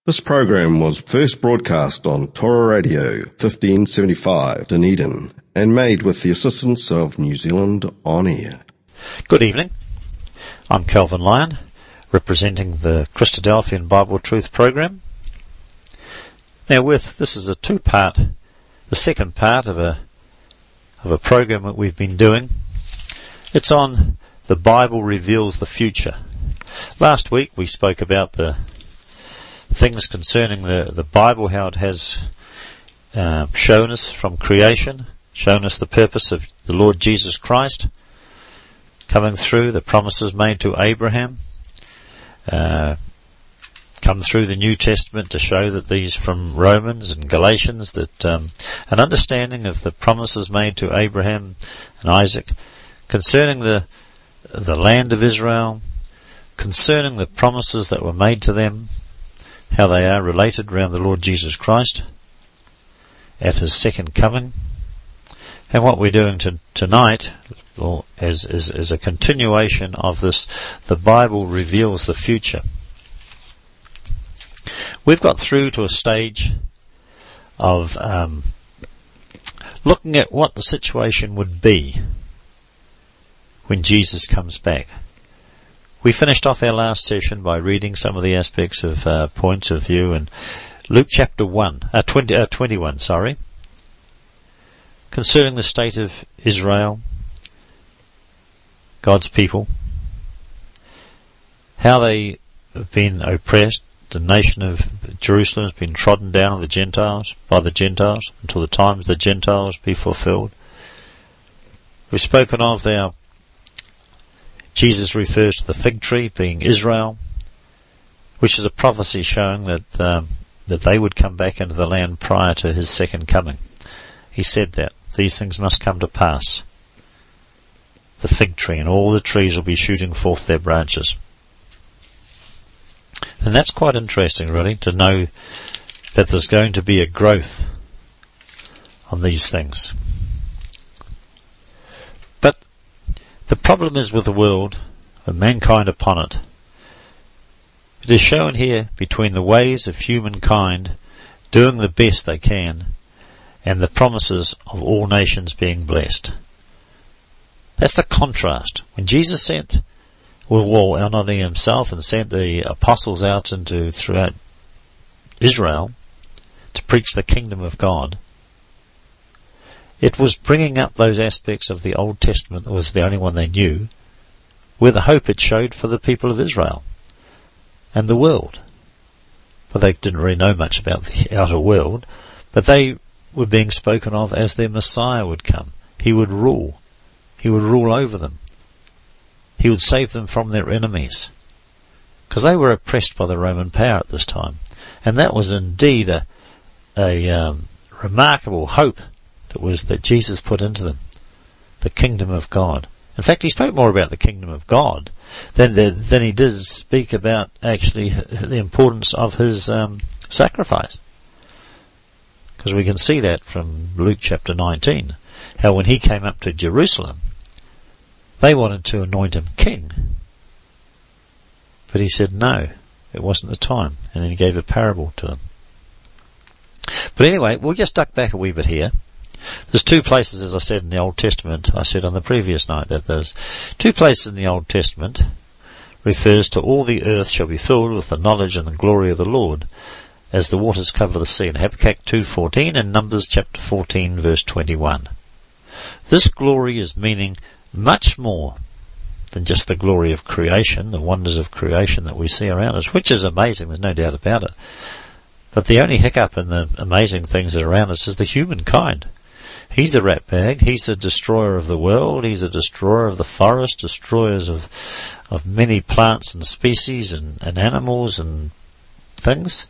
This program was first broadcast on Torah Radio 1575 Dunedin and made with the assistance of New Zealand On Air. Good evening. I'm Calvin Lyon, representing the Christadelphian Bible Truth program. Now, this is a two-part, the second part of a program that we've been doing. It's on the Bible reveals the future. Last week we spoke about the things concerning the Bible, how it has shown us from creation, shown us the purpose of the Lord Jesus Christ coming through, the promises made to Abraham, come through the New Testament to show that these from Romans and Galatians, that an understanding of the promises made to Abraham and Isaac concerning the land of Israel, concerning the promises that were made to them, how they are related around the Lord Jesus Christ at his second coming. And what we're doing tonight is a continuation of this. The Bible reveals the future. We've got through to a stage of looking at what the situation would be when Jesus comes back. We finished off our last session by reading some of the aspects of points of view in Luke chapter 21, concerning the state of Israel, God's people, how they have been oppressed. The nation of Jerusalem has been trodden down by the Gentiles, until the times of the Gentiles be fulfilled. We've spoken of Jesus refers to the fig tree being Israel, which is a prophecy showing that they would come back into the land prior to his second coming. He said that these things must come to pass. The fig tree and all the trees will be shooting forth their branches. And that's quite interesting, really, to know that there's going to be a growth on these things. But the problem is with the world and mankind upon it. It is shown here between the ways of humankind doing the best they can and the promises of all nations being blessed. That's the contrast. When Jesus sent, not only himself, and sent the apostles out throughout Israel to preach the kingdom of God, it was bringing up those aspects of the Old Testament that was the only one they knew, where the hope it showed for the people of Israel and the world. But they didn't really know much about the outer world, but they were being spoken of as their Messiah would come. He would rule. He would rule over them. He would save them from their enemies, because they were oppressed by the Roman power at this time. And that was indeed a remarkable hope that Jesus put into them, the kingdom of God. In fact, he spoke more about the kingdom of God than he did speak about actually the importance of his sacrifice. Because we can see that from Luke chapter 19, how when he came up to Jerusalem, they wanted to anoint him king. But he said no, it wasn't the time, and then he gave a parable to them. But anyway, we'll just duck back a wee bit here. There's two places, as I said, in the Old Testament. I said on the previous night that there's two places in the Old Testament refers to all the earth shall be filled with the knowledge and the glory of the Lord, as the waters cover the sea, in Habakkuk 2:14 and Numbers chapter 14 verse 21. This glory is meaning much more than just the glory of creation, the wonders of creation that we see around us, which is amazing, there's no doubt about it. But the only hiccup in the amazing things that are around us is the humankind. He's the ratbag, he's the destroyer of the world, he's the destroyer of the forest, destroyers of many plants and species and animals and things.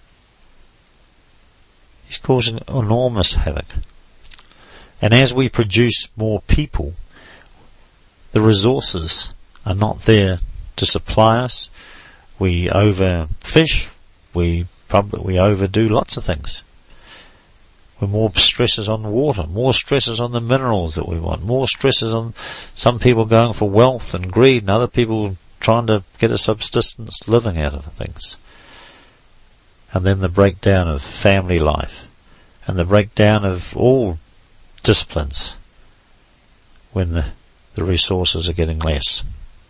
He's causing enormous havoc. And as we produce more people, the resources are not there to supply us. We overfish, we overdo lots of things. With more stresses on water, more stresses on the minerals that we want, more stresses on some people going for wealth and greed, and other people trying to get a subsistence living out of things. and then the breakdown of family life, and the breakdown of all disciplines when the resources are getting less.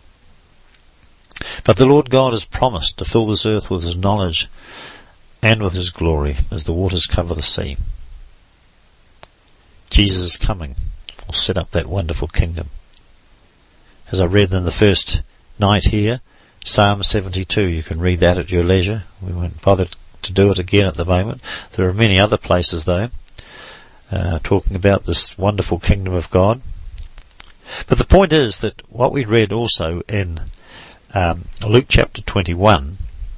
But the Lord God has promised to fill this earth with His knowledge and with His glory as the waters cover the sea. Jesus is coming. Will set up that wonderful kingdom. As I read in the first night here, Psalm 72, you can read that at your leisure. We won't bother to do it again at the moment. There are many other places though, talking about this wonderful kingdom of God. But the point is that what we read also in Luke chapter 21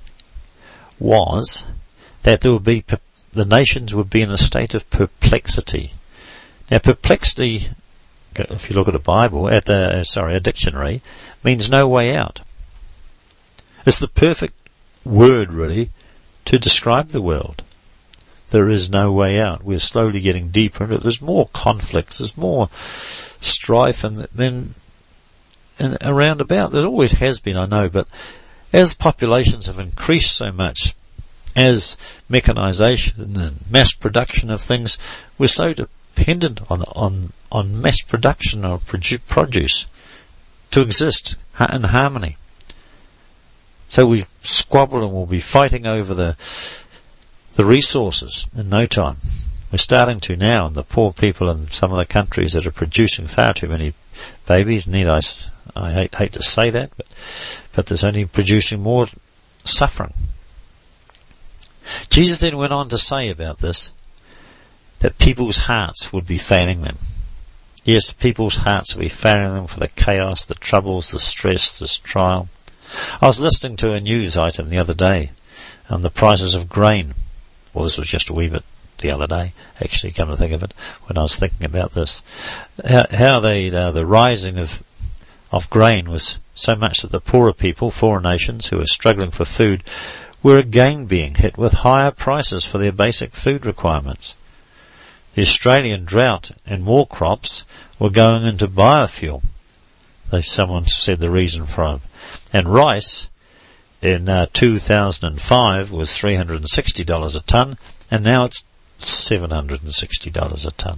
was that there would be the nations would be in a state of perplexity. Now, perplexity, if you look at a Bible, a dictionary, means no way out. It's the perfect word, really, to describe the world. There is no way out. We're slowly getting deeper into it. There's more conflicts. There's more strife and around about. There always has been, I know, but as populations have increased so much, as mechanisation and mass production of things, we're so dependent on mass production of produce to exist in harmony. So we squabble and we'll be fighting over the resources in no time. We're starting to now, and the poor people in some of the countries that are producing far too many babies, I hate to say that, but there's only producing more suffering. Jesus then went on to say about this, that people's hearts would be failing them. Yes, people's hearts would be failing them for the chaos, the troubles, the stress, this trial. I was listening to a news item the other day on the prices of grain. Well, this was just a wee bit the other day, actually, come to think of it, when I was thinking about this. How the rising of grain was so much that the poorer people, foreign nations who were struggling for food, were again being hit with higher prices for their basic food requirements. The Australian drought and more crops were going into biofuel. Someone said the reason for it. And rice in 2005 was $360 a tonne, and now it's $760 a tonne.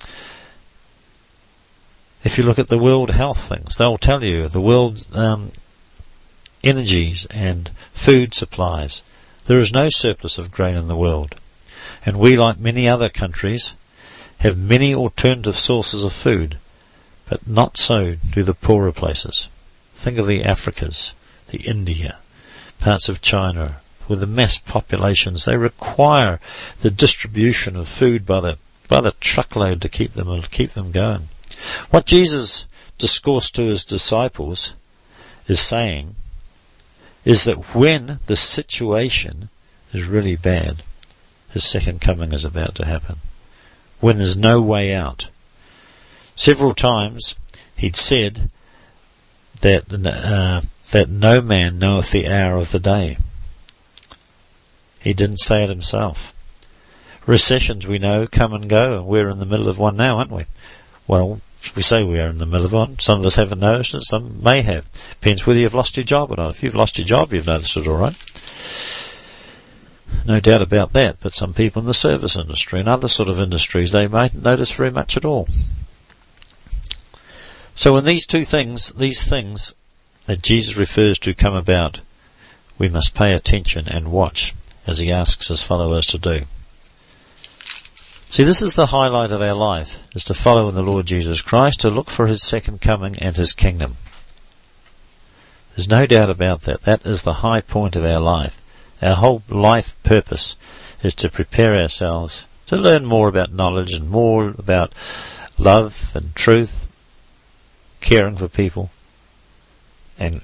If you look at the World Health things, they'll tell you the world energies and food supplies. There is no surplus of grain in the world. And we, like many other countries, have many alternative sources of food, but not so do the poorer places. Think of the Africas, the India, parts of China, with the mass populations. They require the distribution of food by the truckload to keep them going. What Jesus discoursed to his disciples is saying is that when the situation is really bad, his second coming is about to happen. When there's no way out. Several times he'd said that no man knoweth the hour of the day. He didn't say it himself. Recessions, we know, come and go, and we're in the middle of one now, aren't we? Well, we say we are in the middle of one. Some of us haven't noticed it, some may have. Depends whether you've lost your job or not. If you've lost your job, you've noticed it all right. No doubt about that, but some people in the service industry and other sort of industries, they mightn't notice very much at all. So when these things that Jesus refers to come about, we must pay attention and watch, as he asks his followers to do. See, this is the highlight of our life, is to follow in the Lord Jesus Christ, to look for his second coming and his kingdom. There's no doubt about that. That is the high point of our life. Our whole life purpose is to prepare ourselves to learn more about knowledge and more about love and truth, caring for people, and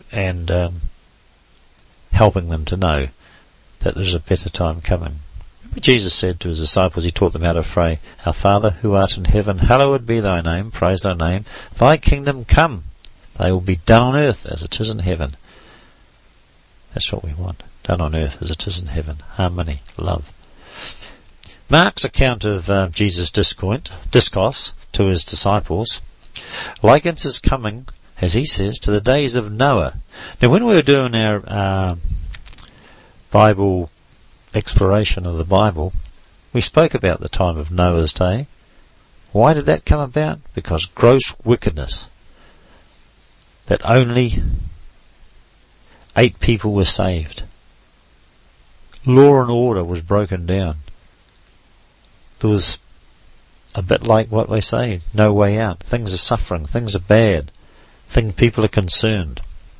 helping them to know that there's a better time coming. Remember Jesus said to his disciples, he taught them how to pray, Our Father who art in heaven, hallowed be thy name, praise thy name, thy kingdom come, thy will be done on earth as it is in heaven. That's what we want. Done on earth as it is in heaven. Harmony, love. Mark's account of Jesus' discourse to his disciples likens his coming, as he says, to the days of Noah. Now, when we were doing our Bible exploration of the Bible, we spoke about the time of Noah's day. Why did that come about? Because gross wickedness. That only 8 people were saved. Law and order was broken down. There was a bit like what they say, no way out. Things are suffering, things are bad, people are concerned.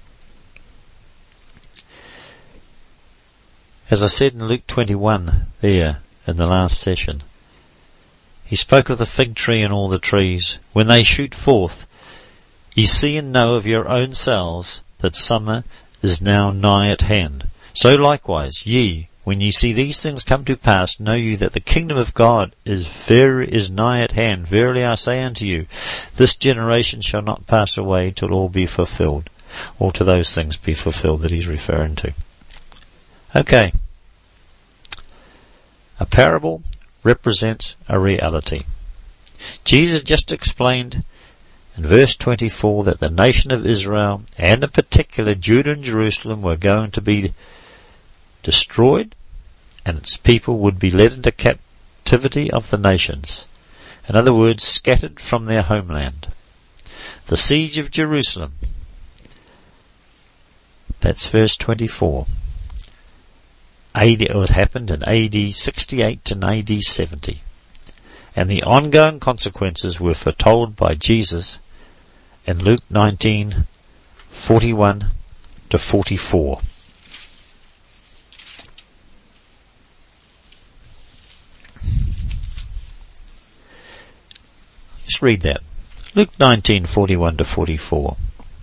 As I said in Luke 21 there in the last session, he spoke of the fig tree and all the trees. When they shoot forth, ye see and know of your own selves that summer is now nigh at hand. So likewise ye, when ye see these things come to pass, know you that the kingdom of God is nigh at hand. Verily I say unto you, this generation shall not pass away till all be fulfilled, or till those things be fulfilled that he's referring to. Okay. A parable represents a reality. Jesus just explained in verse 24 that the nation of Israel, and in particular Judah and Jerusalem, were going to be destroyed, and its people would be led into captivity of the nations. In other words, scattered from their homeland. The siege of Jerusalem. That's verse 24. It happened in AD 68 to AD 70. And the ongoing consequences were foretold by Jesus in Luke 19:41 to 44. Just read that. Luke 19:41 to 44.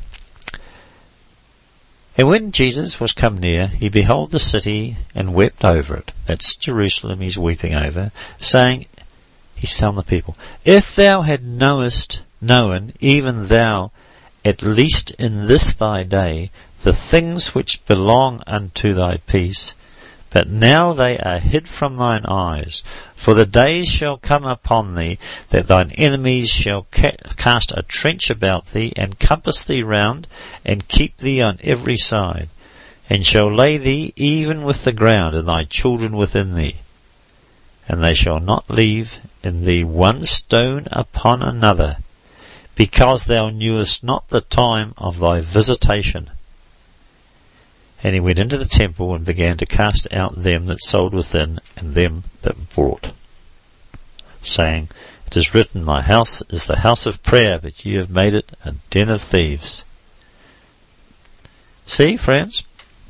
And when Jesus was come near, he beheld the city and wept over it. That's Jerusalem he's weeping over, saying, he's telling the people, if thou had known, even thou, at least in this thy day, the things which belong unto thy peace, but now they are hid from thine eyes. For the days shall come upon thee, that thine enemies shall cast a trench about thee, and compass thee round, and keep thee on every side, and shall lay thee even with the ground, and thy children within thee. And they shall not leave in thee one stone upon another, because thou knewest not the time of thy visitation. And he went into the temple and began to cast out them that sold within, and them that bought, saying, it is written, my house is the house of prayer, but ye have made it a den of thieves. See, friends?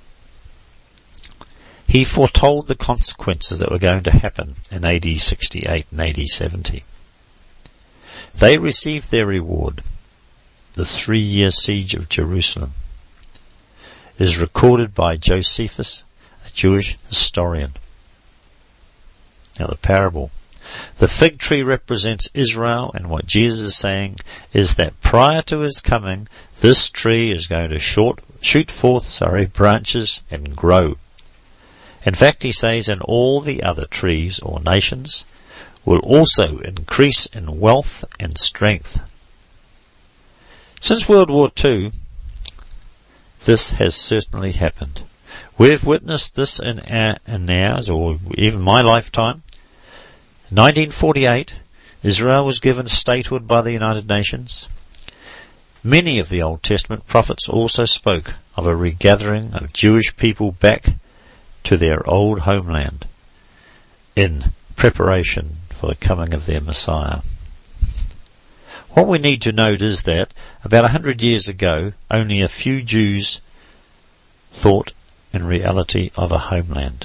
He foretold the consequences that were going to happen in AD 68 and AD 70. They received their reward. The 3-year siege of Jerusalem is recorded by Josephus, a Jewish historian. Now the parable. The fig tree represents Israel, and what Jesus is saying is that prior to his coming, this tree is going to shoot forth branches and grow. In fact, he says, and all the other trees or nations will also increase in wealth and strength. Since World War II, this has certainly happened. We've witnessed this in ours, or even my lifetime. In 1948, Israel was given statehood by the United Nations. Many of the Old Testament prophets also spoke of a regathering of Jewish people back to their old homeland in preparation for the coming of their Messiah. What we need to note is that about 100 years ago, only a few Jews thought in reality of a homeland.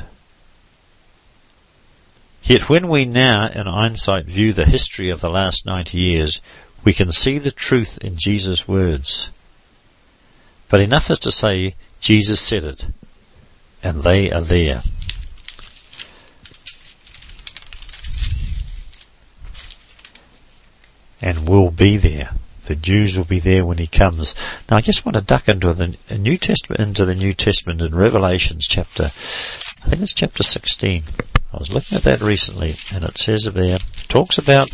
Yet when we now, in hindsight, view the history of the last 90 years, we can see the truth in Jesus' words. But enough is to say, Jesus said it, and they are there. And will be there. The Jews will be there when he comes. Now I just want to duck into the New Testament in Revelations chapter 16. I was looking at that recently, and it says there, talks about,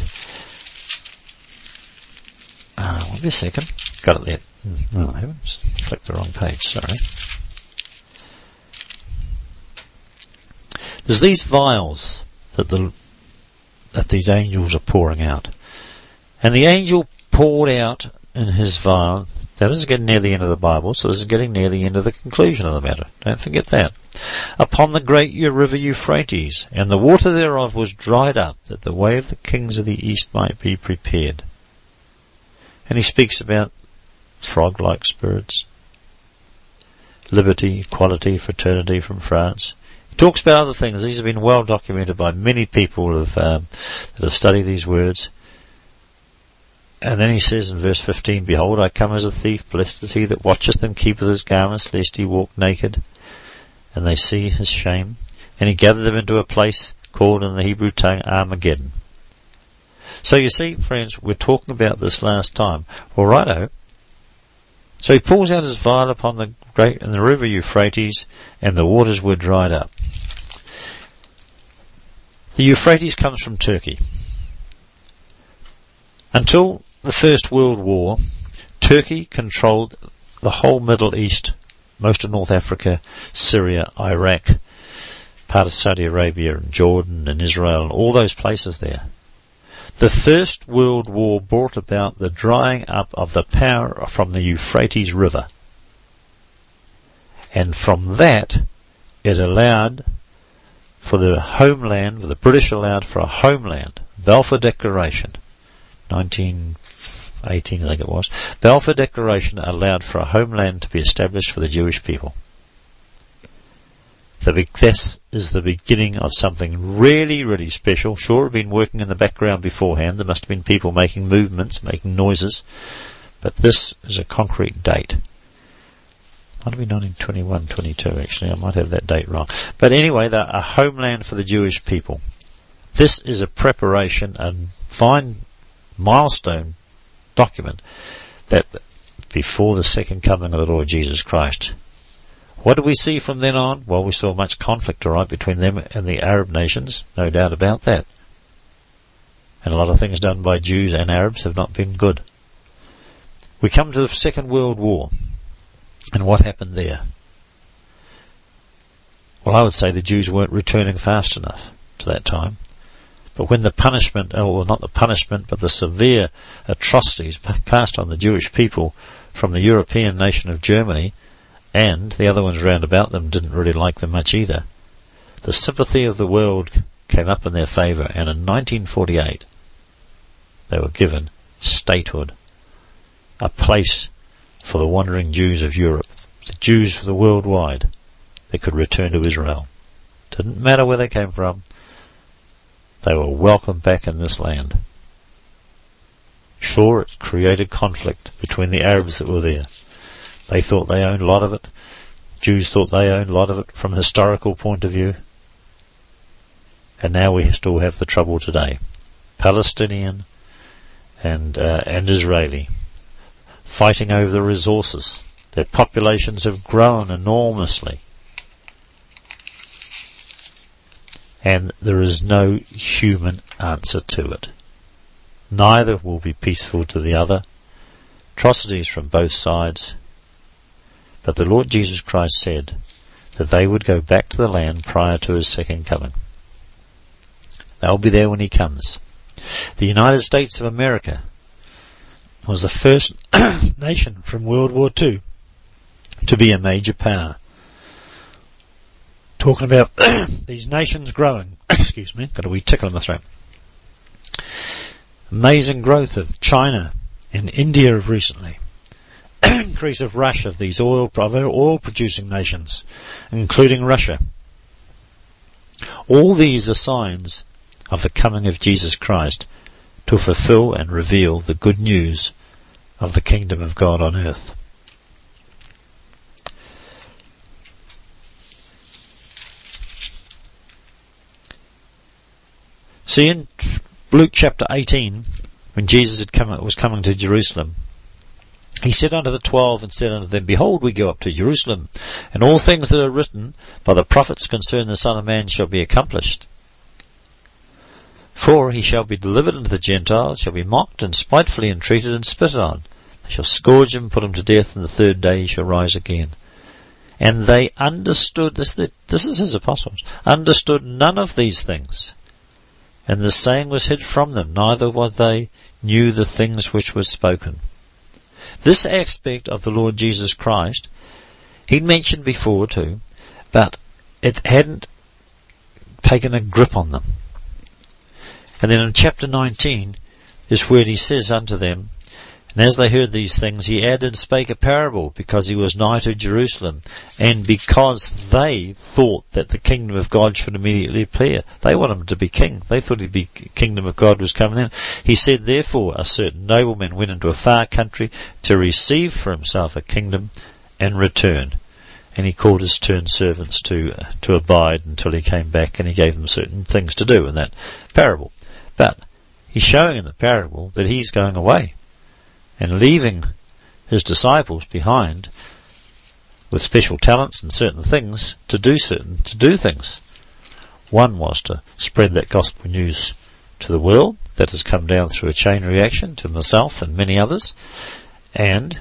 wait a second, got it there. Oh, I haven't flicked the wrong page, sorry. There's these vials that these angels are pouring out. And the angel poured out in his vial. Now this is getting near the end of the Bible, so this is getting near the end of the conclusion of the matter. Don't forget that. Upon the great river Euphrates, and the water thereof was dried up, that the way of the kings of the east might be prepared. And he speaks about frog-like spirits, liberty, equality, fraternity from France. He talks about other things. These have been well documented by many people that have studied these words. And then he says in verse 15, Behold, I come as a thief, blessed is he that watcheth and keepeth his garments, lest he walk naked. And they see his shame. And he gathered them into a place called in the Hebrew tongue Armageddon. So you see, friends, we're talking about this last time. Well, righto. So he pulls out his vial upon the great and the river Euphrates, and the waters were dried up. The Euphrates comes from Turkey. Until the First World War, Turkey controlled the whole Middle East, most of North Africa, Syria, Iraq, part of Saudi Arabia and Jordan and Israel and all those places there. The First World War brought about the drying up of the power from the Euphrates River. And from that, it allowed for the homeland, the British allowed for a homeland, Balfour Declaration, 1918 I think it was. Balfour Declaration allowed for a homeland to be established for the Jewish people. This is the beginning of something really, really special. Sure, it had been working in the background beforehand. There must have been people making movements, making noises. But this is a concrete date. Might have been 1921, 22 actually. I might have that date wrong. But anyway, a homeland for the Jewish people. This is a preparation, a fine milestone document that before the second coming of the Lord Jesus Christ. What did we see from then on? Well, we saw much conflict, all right, between them and the Arab nations, no doubt about that. And a lot of things done by Jews and Arabs have not been good. We come to the Second World War, and what happened there? Well, I would say the Jews weren't returning fast enough to that time. But when the punishment, or not the punishment, but the severe atrocities cast on the Jewish people from the European nation of Germany, and the other ones round about them didn't really like them much either, the sympathy of the world came up in their favour, and in 1948 they were given statehood, a place for the wandering Jews of Europe, the Jews of the worldwide. They could return to Israel. Didn't matter where they came from. They were welcome back in this land. Sure, it created conflict between the Arabs that were there. They thought they owned a lot of it. Jews thought they owned a lot of it from a historical point of view. And now we still have the trouble today. Palestinian and Israeli fighting over the resources. Their populations have grown enormously. And there is no human answer to it. Neither will be peaceful to the other. Atrocities from both sides. But the Lord Jesus Christ said that they would go back to the land prior to his second coming. They'll be there when he comes. The United States of America was the first nation from World War II to be a major power. Talking about these nations growing. Excuse me, got a wee tickle in my throat. Amazing growth of China and India of recently. Increase of rush of these oil producing nations, including Russia. All these are signs of the coming of Jesus Christ to fulfill and reveal the good news of the kingdom of God on earth. See, in Luke chapter 18, when Jesus was coming to Jerusalem, he said unto the 12, and said unto them, Behold, we go up to Jerusalem, and all things that are written by the prophets concerning the Son of Man shall be accomplished. For he shall be delivered unto the Gentiles, shall be mocked, and spitefully entreated, and spitted on. They shall scourge him, put him to death, and the third day he shall rise again. And they understood, this is his apostles, understood none of these things. And the saying was hid from them, neither were they knew the things which were spoken. This aspect of the Lord Jesus Christ, he'd mentioned before too, but it hadn't taken a grip on them. And then in chapter 19 is where he says unto them, and as they heard these things, he added and spake a parable, because he was nigh to Jerusalem, and because they thought that the kingdom of God should immediately appear. They wanted him to be king. They thought the kingdom of God was coming in. He said, therefore, a certain nobleman went into a far country to receive for himself a kingdom and return. And he called his turned servants to abide until he came back, and he gave them certain things to do in that parable. But he's showing in the parable that he's going away and leaving his disciples behind with special talents and certain things to do things. One was to spread that gospel news to the world that has come down through a chain reaction to myself and many others, and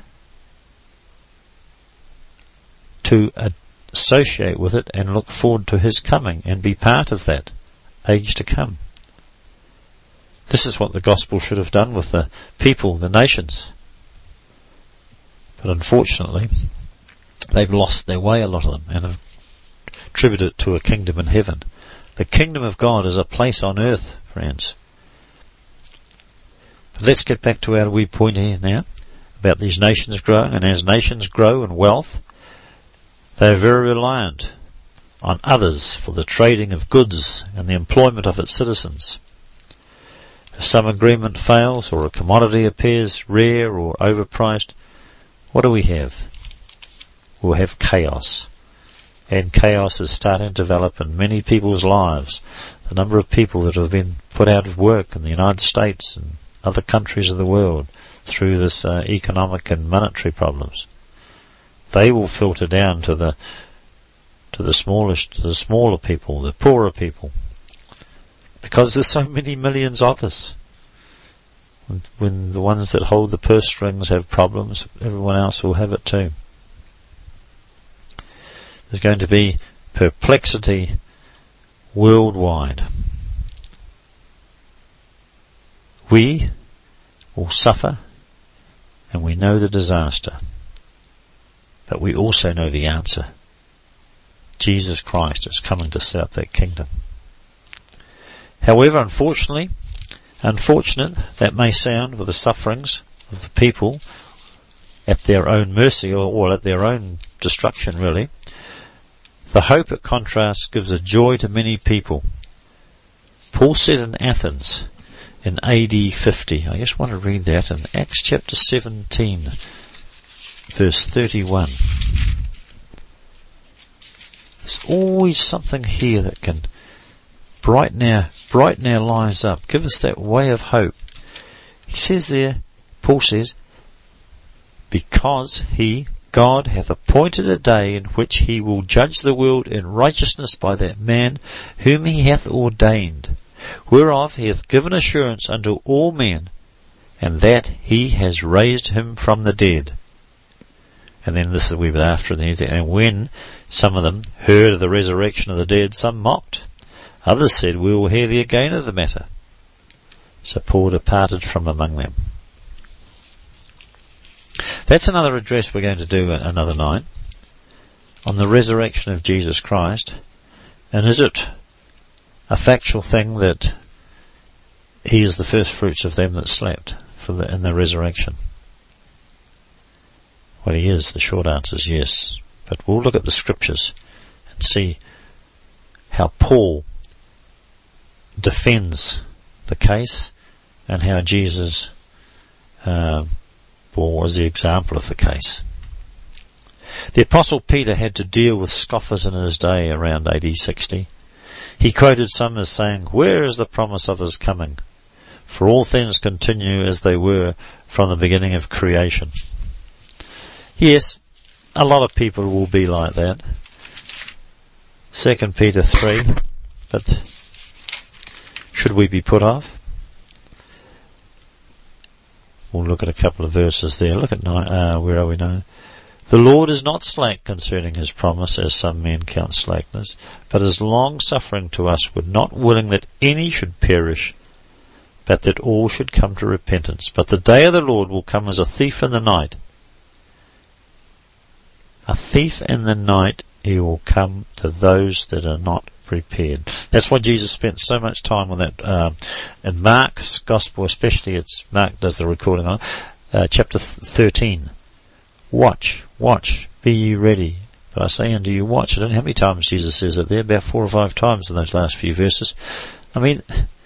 to associate with it and look forward to his coming and be part of that age to come. This is what the gospel should have done with the people, the nations. But unfortunately, they've lost their way, a lot of them, and have attributed it to a kingdom in heaven. The kingdom of God is a place on earth, friends. But let's get back to our wee point here now, about these nations growing, and as nations grow in wealth, they are very reliant on others for the trading of goods and the employment of its citizens. If some agreement fails, or a commodity appears rare or overpriced, what do we have? We'll have chaos. And chaos is starting to develop in many people's lives. The number of people that have been put out of work in the United States and other countries of the world through this economic and monetary problems, they will filter down to the smaller people, the poorer people, because there's so many millions of us. When the ones that hold the purse strings have problems, everyone else will have it too. There's going to be perplexity worldwide. We will suffer, and we know the disaster, but we also know the answer. Jesus Christ is coming to set up that kingdom. However, unfortunate that may sound, with the sufferings of the people at their own mercy, or at their own destruction really, the hope it contrasts gives a joy to many people. Paul said in Athens in AD 50, I just want to read that in Acts chapter 17 verse 31. There's always something here that can brighten our lives up, give us that way of hope. He says there, Paul says, because God hath appointed a day in which he will judge the world in righteousness by that man whom he hath ordained, whereof he hath given assurance unto all men, and that he has raised him from the dead. And then this is a wee bit after, and when some of them heard of the resurrection of the dead, some mocked. Others said, we will hear thee again of the matter. So Paul departed from among them. That's another address we're going to do another night, on the resurrection of Jesus Christ. And is it a factual thing that he is the first fruits of them that slept in the resurrection? Well, he is. The short answer is yes. But we'll look at the scriptures and see how Paul defends the case, and how Jesus was the example of the case. The Apostle Peter had to deal with scoffers in his day around AD 60. He quoted some as saying, where is the promise of his coming? For all things continue as they were from the beginning of creation. Yes, a lot of people will be like that. 2 Peter 3, but should we be put off? We'll look at a couple of verses there. Look at where are we now? The Lord is not slack concerning his promise, as some men count slackness, but is long-suffering to us, not willing that any should perish, but that all should come to repentance. But the day of the Lord will come as a thief in the night. A thief in the night, he will come to those that are not prepared. That's why Jesus spent so much time on that. In Mark's Gospel especially, it's Mark does the recording on chapter 13. Watch, be ye ready. But I say unto you, watch. I don't know how many times Jesus says it there, about 4 or 5 times in those last few verses. I mean,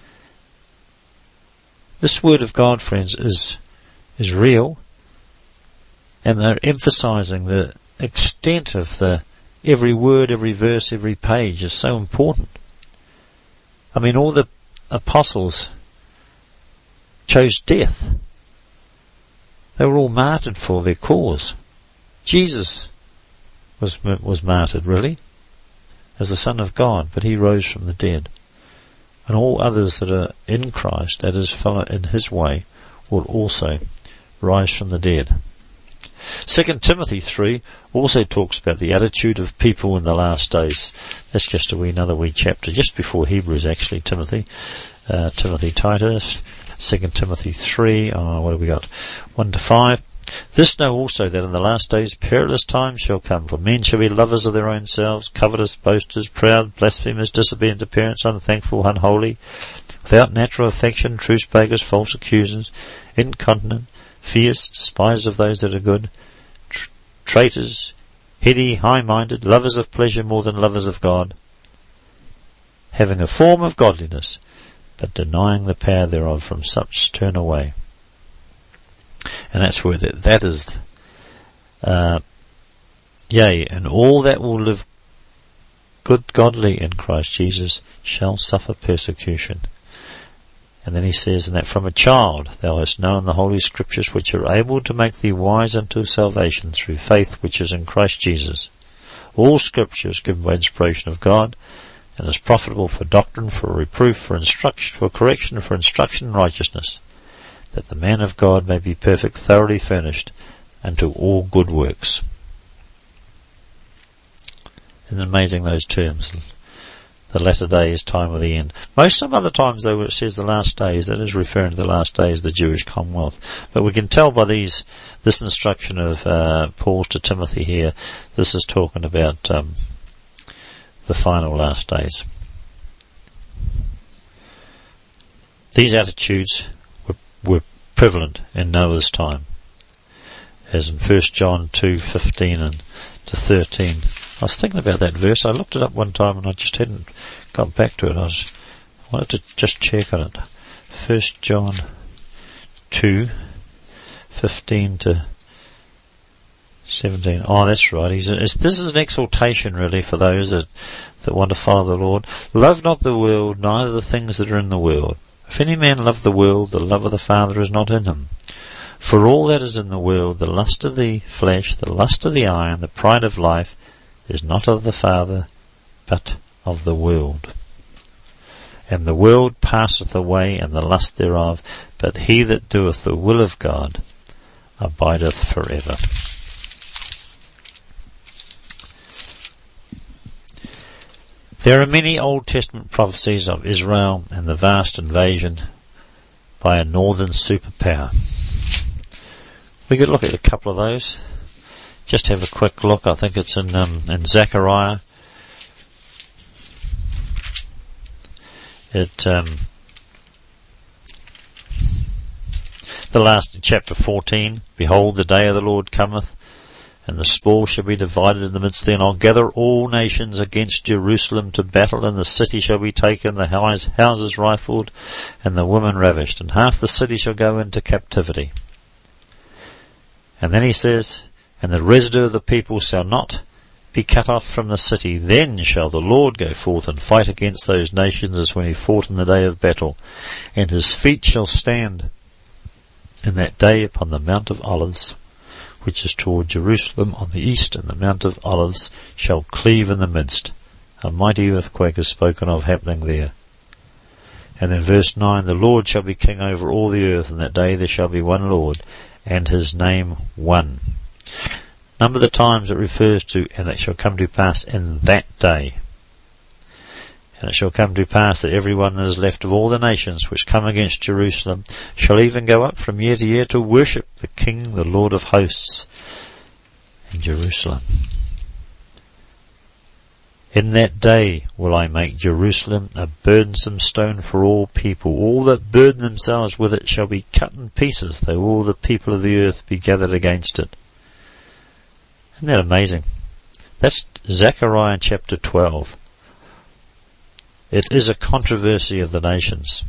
this word of God, friends, is real, and they're emphasizing the extent of every word, every verse, every page is so important. I mean, all the apostles chose death. They were all martyred for their cause. Jesus was martyred, really, as the Son of God, but he rose from the dead. And all others that are in Christ, that is, follow in his way, will also rise from the dead. 2 Timothy 3 also talks about the attitude of people in the last days. That's just another wee chapter, just before Hebrews actually, Timothy Titus. 2 Timothy 3, what have we got? 1-5. This know also that in the last days perilous times shall come, for men shall be lovers of their own selves, covetous, boasters, proud, blasphemers, disobedient to parents, unthankful, unholy, without natural affection, truce breakers, false accusers, incontinent, fierce, despisers of those that are good, traitors, heady, high-minded, lovers of pleasure more than lovers of God, having a form of godliness, but denying the power thereof. From such turn away. And that's where that is. Yea, and all that will live good, godly in Christ Jesus shall suffer persecution. And then he says, and that from a child thou hast known the holy scriptures, which are able to make thee wise unto salvation through faith which is in Christ Jesus. All scriptures given by inspiration of God, and is profitable for doctrine, for reproof, for instruction, for correction, for instruction in righteousness, that the man of God may be perfect, thoroughly furnished unto all good works. Isn't it amazing, those terms? The latter days, time of the end. Some other times, though, where it says the last days, that is referring to the last days of the Jewish Commonwealth. But we can tell by this instruction of Paul to Timothy here, this is talking about the final last days. These attitudes were prevalent in Noah's time, as in 1 John 2:15 and to 13. I was thinking about that verse. I looked it up one time and I just hadn't got back to it. I wanted to just check on it. 1 John 2:15 to 17. Oh, that's right. This is an exhortation, really, for those that want to follow the Lord. Love not the world, neither the things that are in the world. If any man love the world, the love of the Father is not in him. For all that is in the world, the lust of the flesh, the lust of the eye, and the pride of life, is not of the Father, but of the world. And the world passeth away, and the lust thereof, but he that doeth the will of God abideth forever. There are many Old Testament prophecies of Israel and the vast invasion by a northern superpower. We could look at a couple of those. Just have a quick look. I think it's in Zechariah. The last in chapter 14. Behold, the day of the Lord cometh, and the spoil shall be divided in the midst therein. I'll gather all nations against Jerusalem to battle, and the city shall be taken, the houses rifled, and the women ravished, and half the city shall go into captivity. And then he says, and the residue of the people shall not be cut off from the city. Then shall the Lord go forth and fight against those nations as when he fought in the day of battle, and his feet shall stand in that day upon the Mount of Olives, which is toward Jerusalem on the east, and the Mount of Olives shall cleave in the midst. A mighty earthquake is spoken of happening there. And then verse 9, the Lord shall be king over all the earth, and that day there shall be one Lord, and his name one. Number the times it refers to, and it shall come to pass in that day. And it shall come to pass that every one that is left of all the nations which come against Jerusalem shall even go up from year to year to worship the King, the Lord of hosts, in Jerusalem. In that day will I make Jerusalem a burdensome stone for all people. All that burden themselves with it shall be cut in pieces, though all the people of the earth be gathered against it. Isn't that amazing? That's Zechariah chapter 12. It is a controversy of the nations.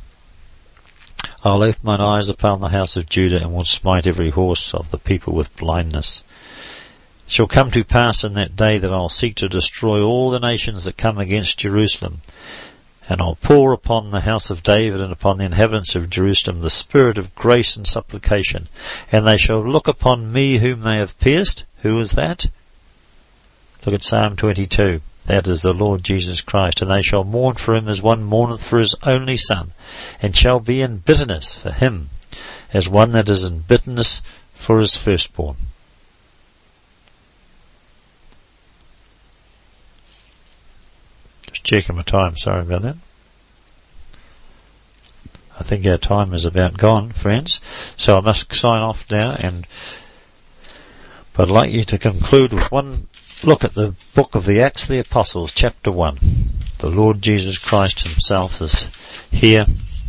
I'll open mine eyes upon the house of Judah, and will smite every horse of the people with blindness. It shall come to pass in that day that I'll seek to destroy all the nations that come against Jerusalem, and I'll pour upon the house of David and upon the inhabitants of Jerusalem the spirit of grace and supplication, and they shall look upon me whom they have pierced. Who is that? Look at Psalm 22. That is the Lord Jesus Christ. And they shall mourn for him as one mourneth for his only son, and shall be in bitterness for him, as one that is in bitterness for his firstborn. Just checking my time, sorry about that. I think our time is about gone, friends. So I must sign off now, but I'd like you to conclude with one look at the book of the Acts of the Apostles, chapter 1. The Lord Jesus Christ himself is here.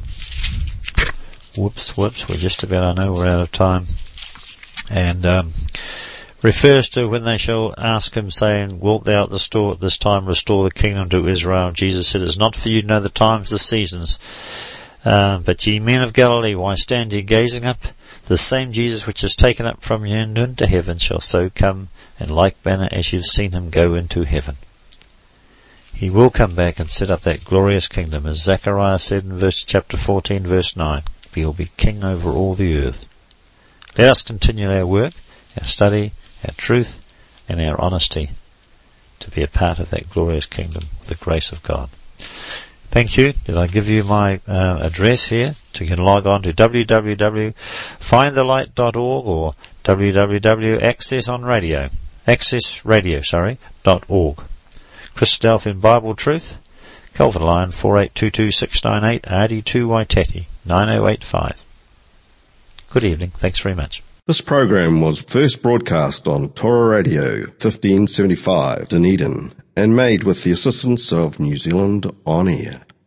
Whoops, we're just about, I know we're out of time. And refers to when they shall ask him, saying, wilt thou at this time restore the kingdom to Israel? Jesus said, it's not for you to know the times, the seasons. But ye men of Galilee, why stand ye gazing up? The same Jesus which is taken up from you into heaven shall so come in like manner as you've seen him go into heaven. He will come back and set up that glorious kingdom, as Zechariah said in chapter 14, verse 9. He will be king over all the earth. Let us continue our work, our study, our truth, and our honesty to be a part of that glorious kingdom with the grace of God. Thank you. Did I give you my address here? So you can log on to www.findthelight.org or www.accessradio.org. Christadelphian Bible Truth, Kelvin Line 4822698 RD2 Waitati 9085. Good evening. Thanks very much. This program was first broadcast on Torah Radio 1575 Dunedin and made with the assistance of New Zealand On Air.